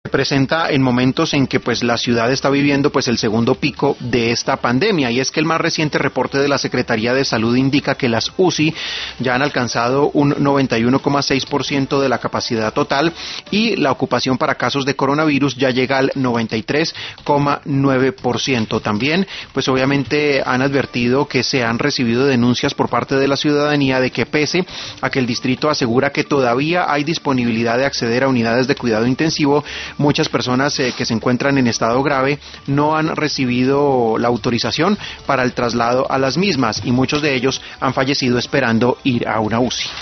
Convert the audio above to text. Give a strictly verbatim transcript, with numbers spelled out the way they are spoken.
presenta en momentos en que pues la ciudad está viviendo pues el segundo pico de esta pandemia, y es que el más reciente reporte de la Secretaría de Salud indica que las U C I ya han alcanzado un noventa y uno coma seis por ciento de la capacidad total y la ocupación para casos de coronavirus ya llega al noventa y tres coma nueve por ciento. También pues obviamente han advertido que se han recibido denuncias por parte de la ciudadanía de que pese a que el distrito asegura que todavía hay disponibilidad de acceder a unidades de cuidado intensivo, muchas personas eh, que se encuentran en estado grave no han recibido la autorización para el traslado a las mismas, y muchos de ellos han fallecido esperando ir a una U C I.